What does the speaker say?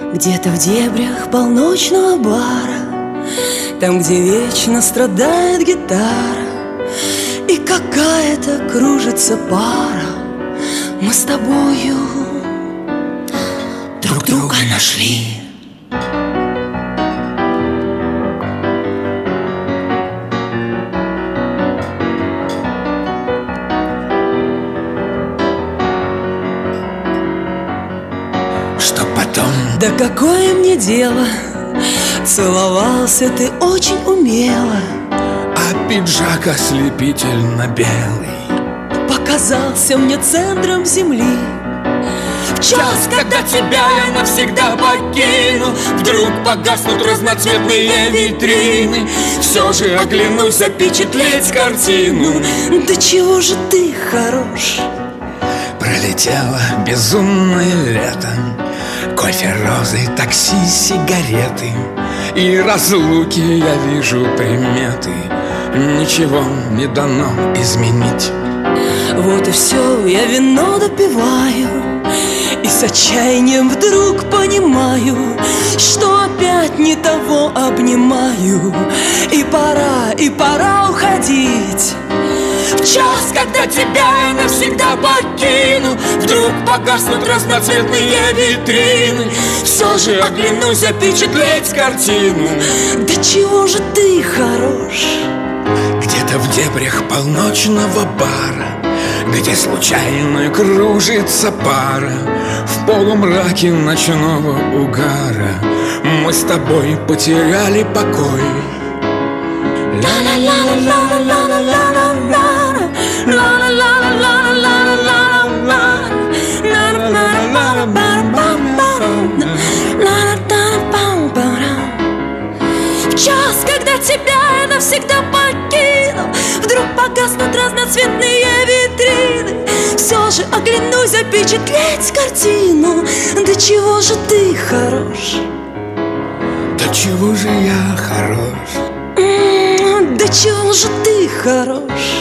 Где-то в дебрях полночного бара, там, где вечно страдает гитара, и какая-то кружится пара, мы с тобою друг друга нашли. Что потом? Да какое мне дело, целовался ты очень умело, А пиджак ослепительно белый показался мне центром земли. В час, когда тебя я навсегда покину, вдруг погаснут разноцветные витрины. Все же оглянусь запечатлеть картину. Да чего же ты хорош? Пролетело безумное лето, кофе, розы, такси, сигареты. И разлуки я вижу приметы, ничего не дано изменить. Вот и все, я вино допиваю, и с отчаянием вдруг понимаю, что опять не того обнимаю. И пора уходить. В час, когда тебя я навсегда покину, вдруг погаснут разноцветные витрины. Все же оглянусь запечатлеть картину. Да чего же ты хорош? Где-то в дебрях полночного бара, где случайно кружится пара, в полумраке ночного угара мы с тобой потеряли покой. В час, когда тебя я навсегда покину, вдруг погаснут разноцветные витрины. Все же оглянусь запечатлеть картину. Да чего же ты хорош? Да чего же я хорош? Да чего же ты хорош?